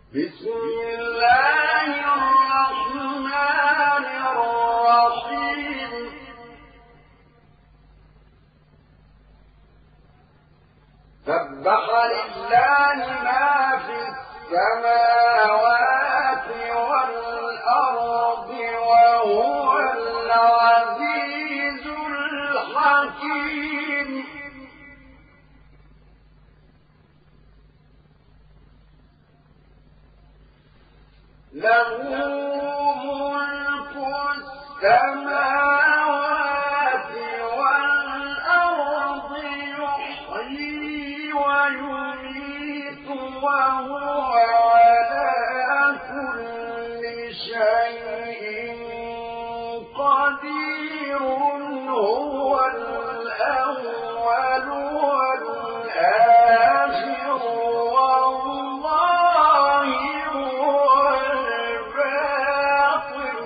بسم الله الرحمن الرحيم سبح لله ما في السماوات والأرض وهو العزيز الحكيم له ملك السماوات والأرض يحيي ويميت وهو على كل شيء قدير هو الأول والآخر والظاهر والباطن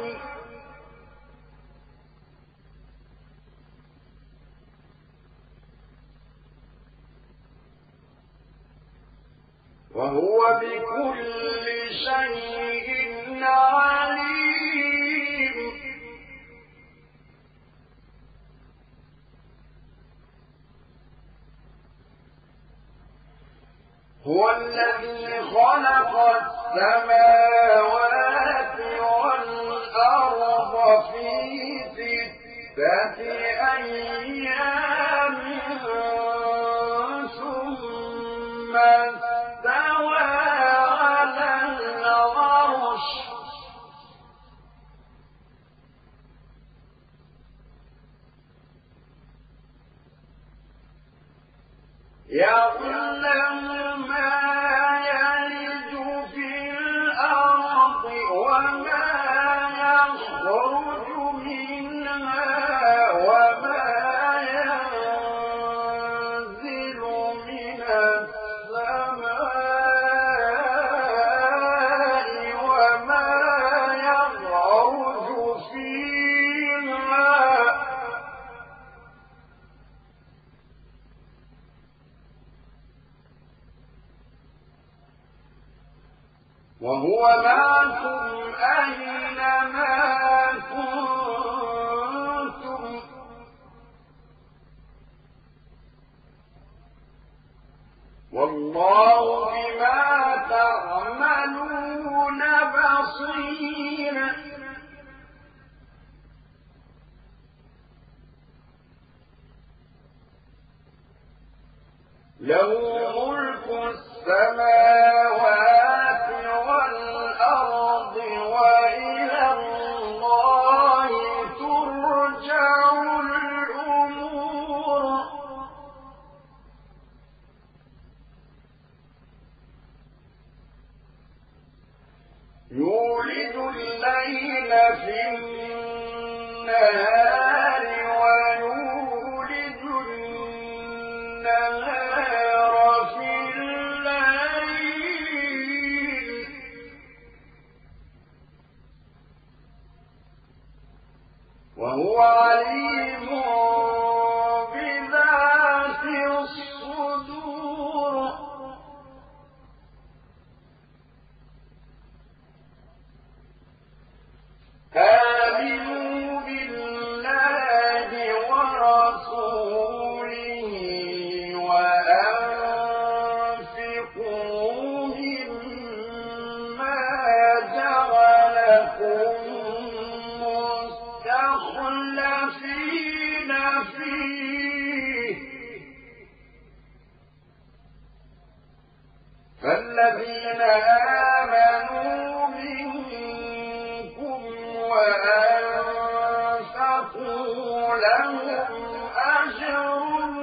وهو بكل شيء عليم هو الذي خلق السماوات والأرض في 6 أيام ثم استوى على العرش يعلم ما يلج في الأرض وما يخرج منها وما ينزل من السماء وما يعرج فيها وهو معكم أينما كنتم والله بما تعملون بصير له ملك السماوات والأرض وإلى الله ترجع الأمور يولد الليل في النهار ويولد النهار في الليل وهو عليم بذات الصدور آمنوا بالله ورسوله وأنفقوا مما جعلكم مستخلفين فيه فالذين آمنوا منكم وأنفقوا لهم أجر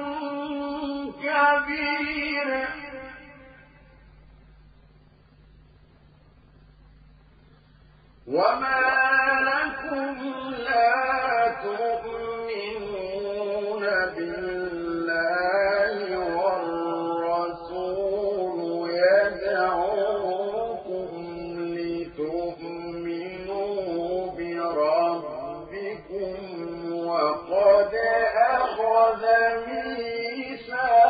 كبير وما لكم لا تؤمنون بالله والرسول يدعوكم لتؤمنوا بربكم وقد أخذ ميثاقكم.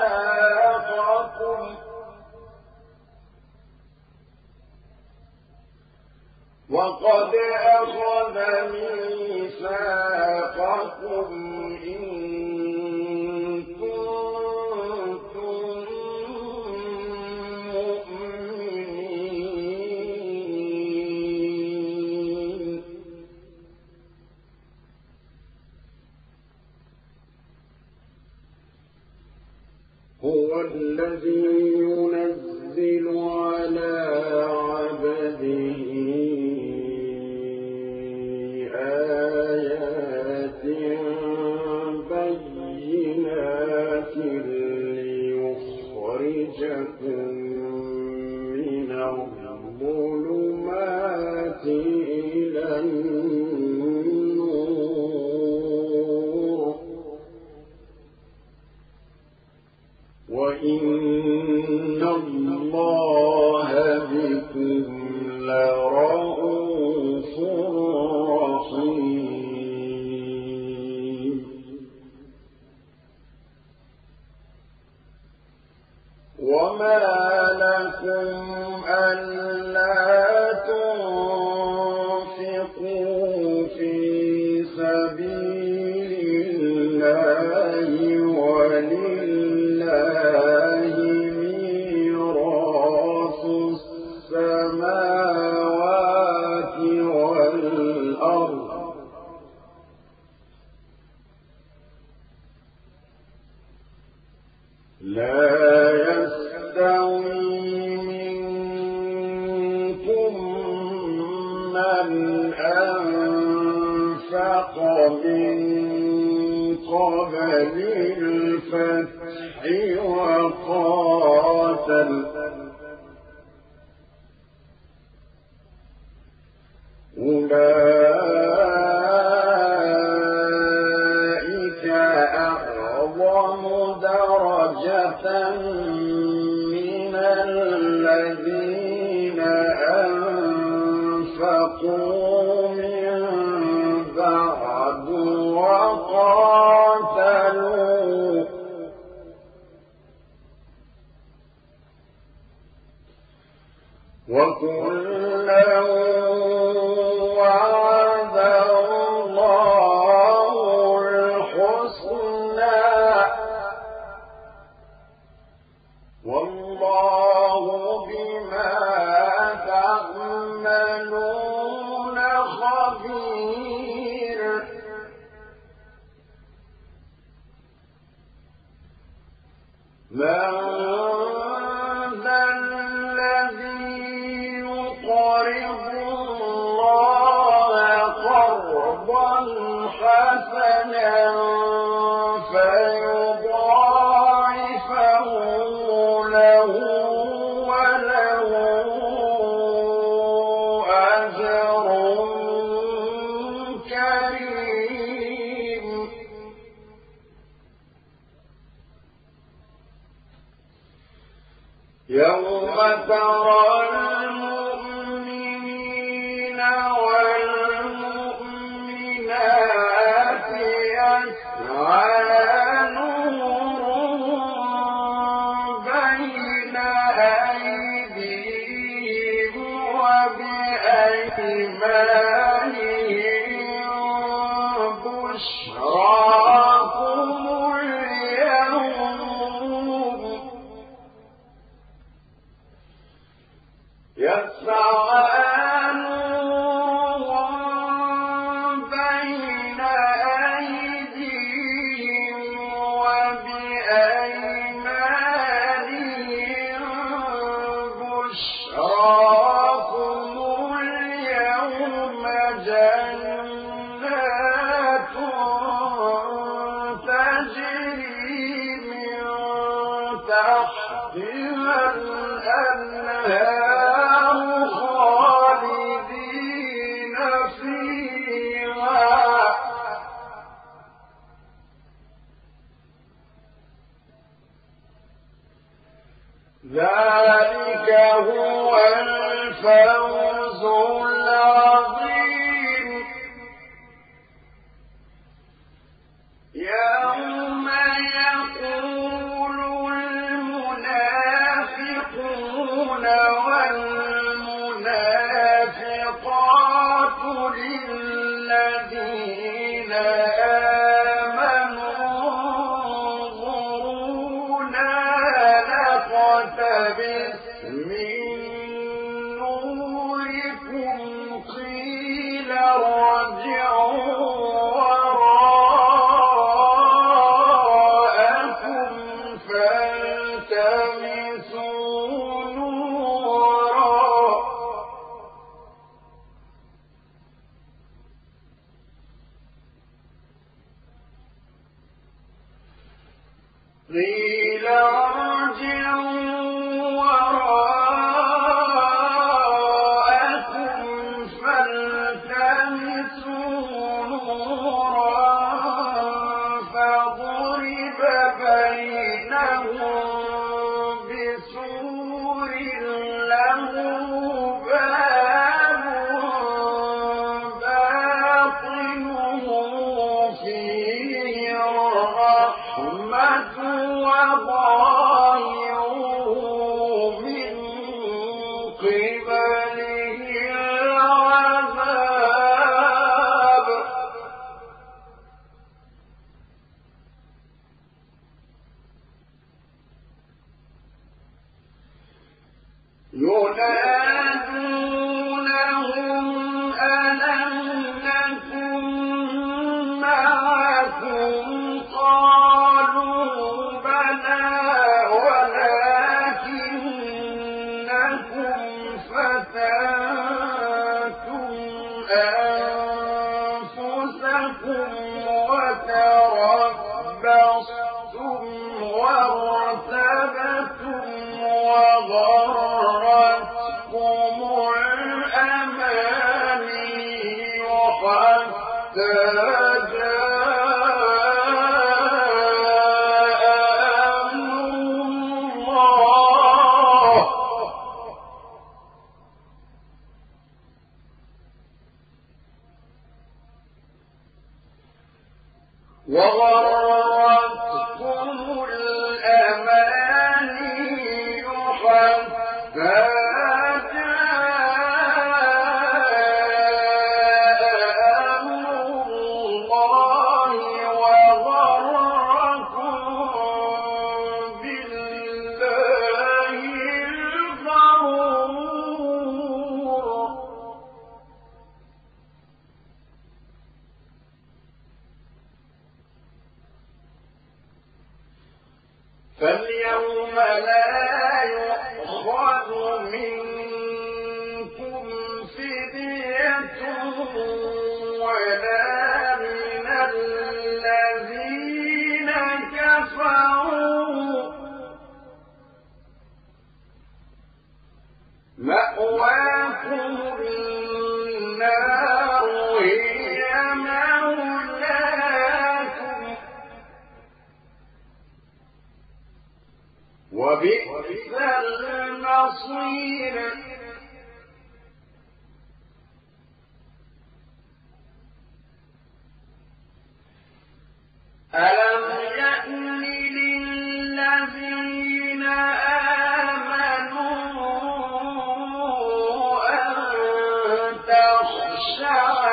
وقد أخذ ميثاقكم إن كنتم مؤمنين هو الذي ينزل على عبده آيات بينات ليخرجكم من الظلمات إلى النور وإن الله بكم لرءوف رحيم وما لكم ألا تنفقوا في سبيل الله ولله ميراث السماوات والأرض لا يستوي منكم من أنفق من قبل الفتح وقاتل أولئك أعظم درجة من الذين أنفقوا من بعد وقاتلوا وكلا وعد الله الحسنى والله بما تعملون خبير من ذا الذي يقرض الله قرضا حسنا فيضاعفه له وله أجر كريم يوم ترى المؤمنين والمؤمنات يسعى نورهم بين أيديهم وبأيمانهم بشراكم اليوم يسعى نورهم بين أيديهم وبأيمانهم بشراكم اليوم جنات تجري من تحتها الأنهار خالدين فيها ذلك هو الفوز العظيم يوم يقول المنافقون والمنافقات قبله العذاب ينادونهم ألم نكن معكم قالوا بلى ولكنكم فتنتم أنفسكم وتربصتم وارتبتم وغرتكم الأماني حتى جاء أمر الله وغرتكم الأماني حتى جاء أمر الله وغركم بالله الغرور فاليوم لا يؤخذ منكم فدية ولا من الذين كفروا مأواكم النار هي مولاكم وبئس المصير ألم يأن للذين آمنوا أن تخشع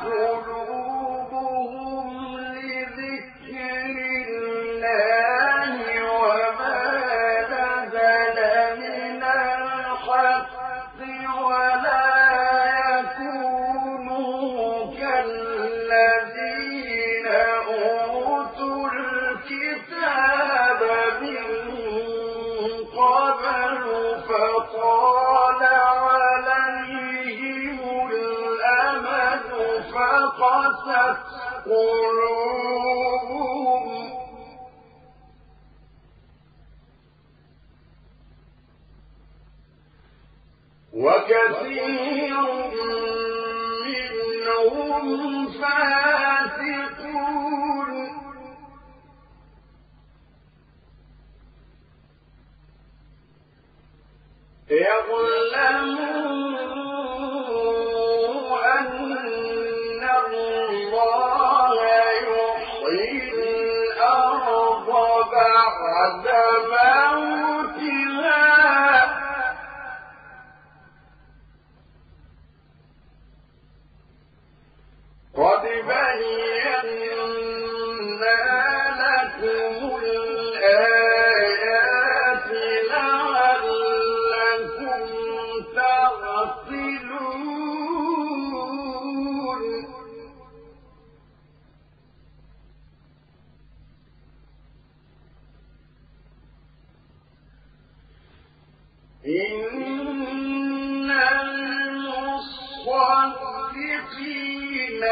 قلوبهم لذكر الله وما نزل من الحق ولا يكونوا كالذين أوتوا الكتاب من قبل فطال عليهم الأمد فقست قلوبهم وكثير منهم فاسقون اعلموا أن الله يحيي الأرض بعد موتها قد بينا لكم الآيات لعلكم تعقلون إن المصدقين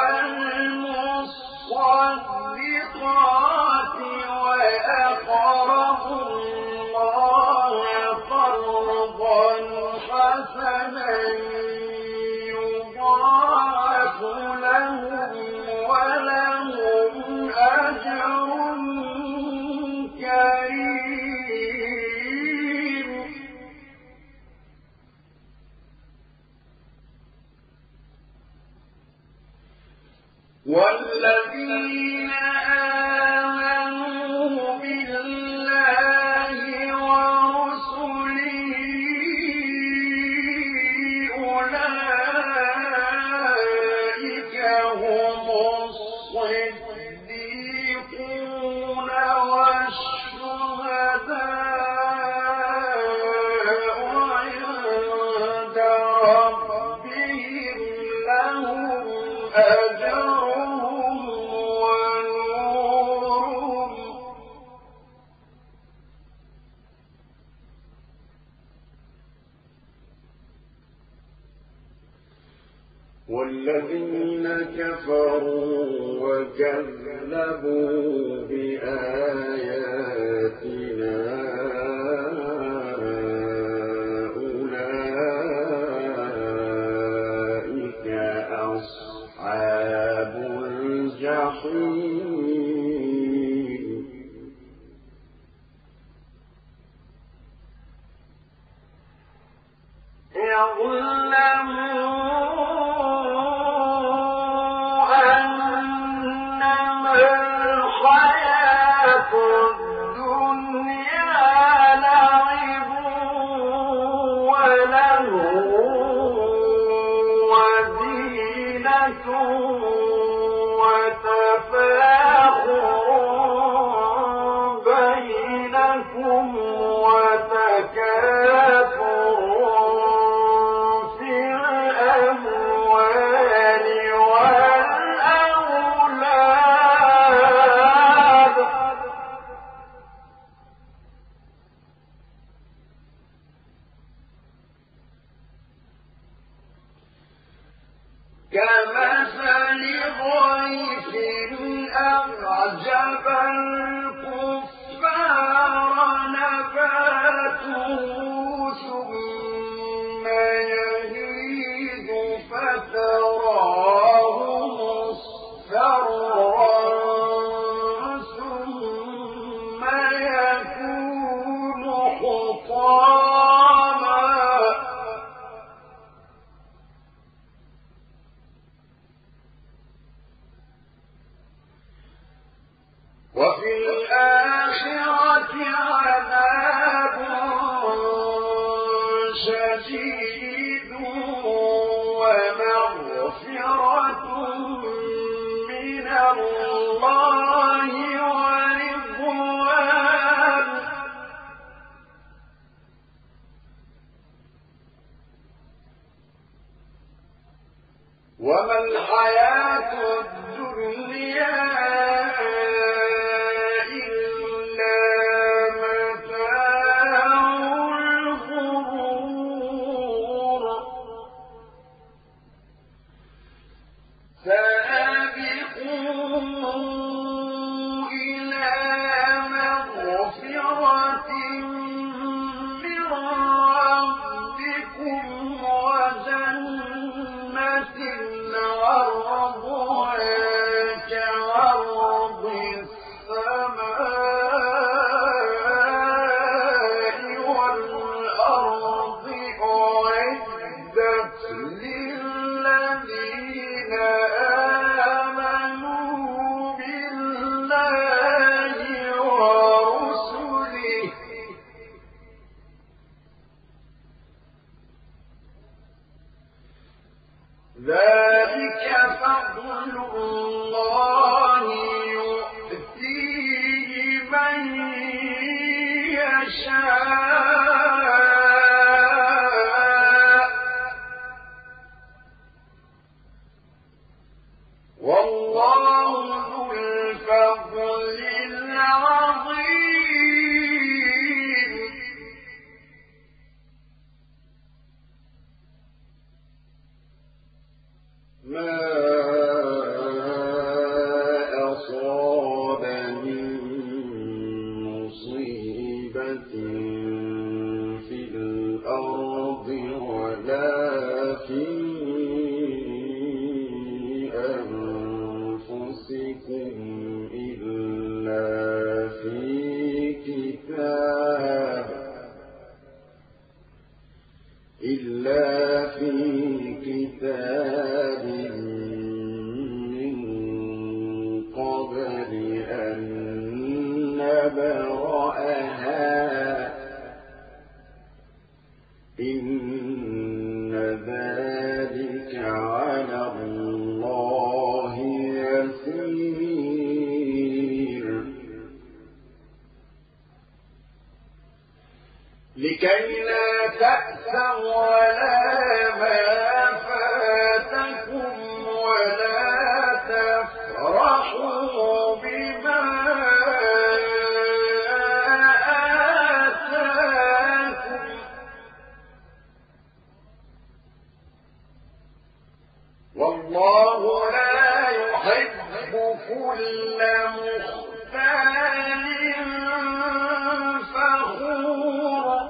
والمصدقات وأقرضوا الله قرضا حسنا يضاعف لهم ولهم أجر كريم والذين آمنوا بالله ورسله ربهم لهم أجرهم ونورهم والذين كفروا وكذبوا بآياتنا أولئك أصحاب الجحيم كمثل غيث أعجب الكفار نباته ثم يهيج فتراه مصفرا ثم يكون حطاما وفي الآخرة عذاب شديد ومغفرة من الله ورضوان وما الحياة الدنيا ذلك فضل الله يؤتيه من يشاء والله ذو الفضل العظيم ما أصاب من مصيبة في الأرض ولا في أنفسكم إلا في كتاب من قبل أن نبرأها إن ذلك على الله يسير لكي لا تأسوا على ما والله لا يحب كل مختال فخور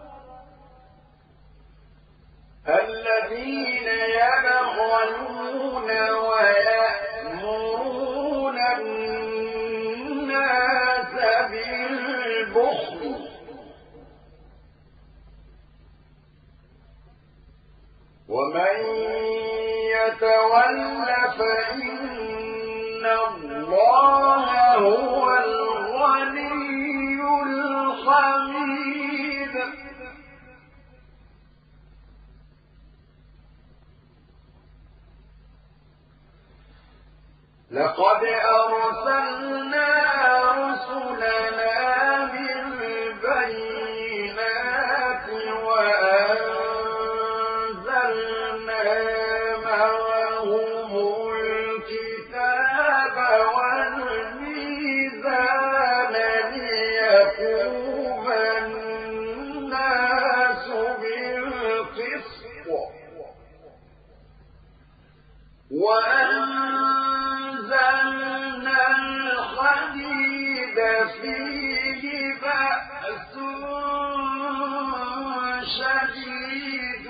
الذين يبخلون ويأمرون الناس بالبخل ومن يتول فإن الله هو الغني الحميد لقد أرسلنا رسلنا بالبينات وأنزلنا معهم الكتاب والميزان ليقوم الناس بالقسط وأنزلنا الحديد فيه بأس شديد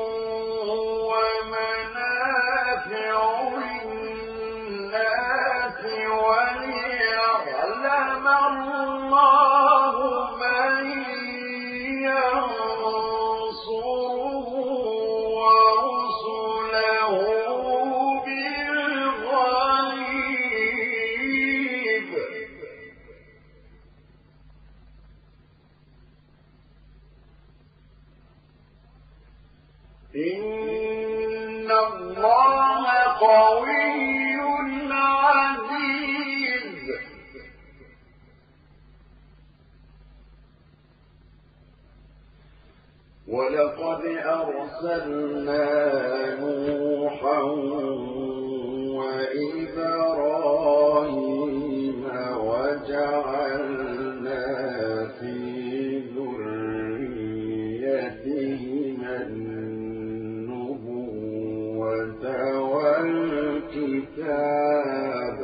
ومنافع للناس وليعلم الله من ينصره ورسله إن الله قوي عزيز ولقد أرسلنا نوحا وإبراهيم وجعلنا في ذريتهما النبوة والكتاب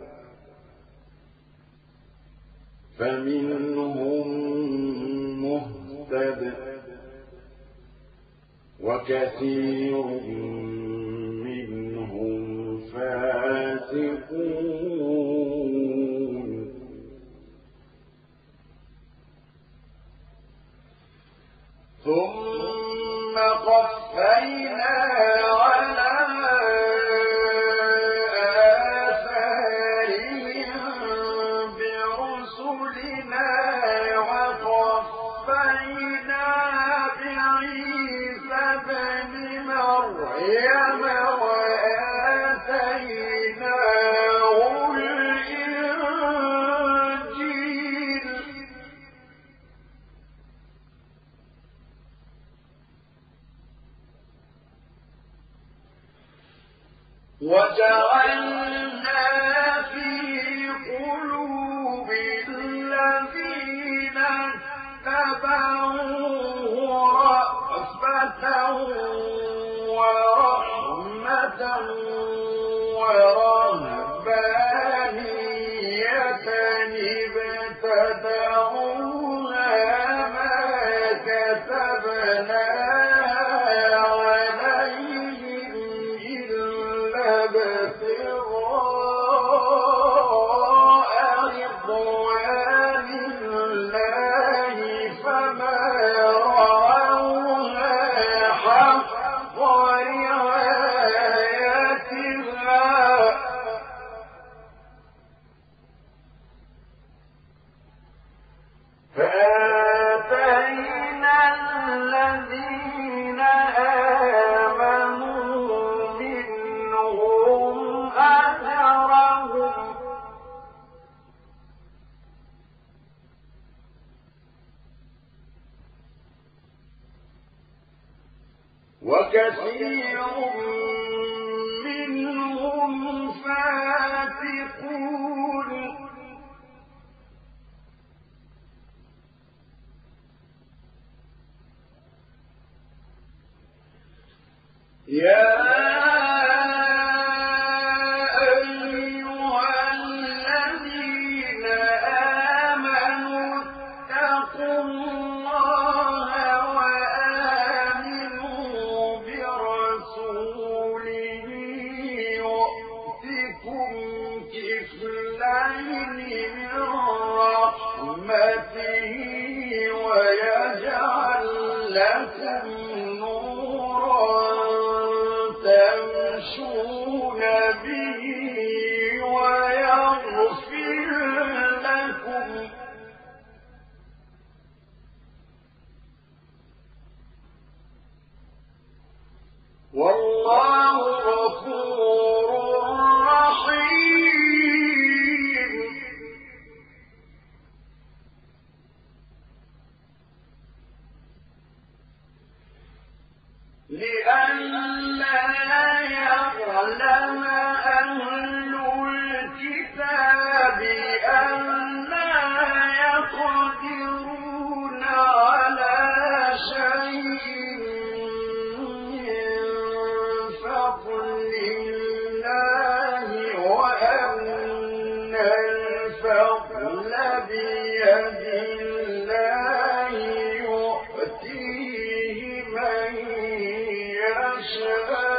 فمنهم مهتد وكثير منهم فاسقون ثم قفينا على آثارهم برسلنا وقفينا بعيسى ابن مريم وآتيناه الإنجيل وجعلنا في قلوب الذين اتبعوه رأفة ورحمة ورهبانية ابتدعوها ما كتبناها عليهم إلا ابتغاء رضوان الله فما رعوها حق رعايتها فآتينا الذين آمنوا منهم أجرهم وكثير منهم فاسقون يا لئلا يعلم أهل الكتاب ألا يقدرون على شيء من فضل الله وأن الفضل بيد الله يؤتيه من يشاء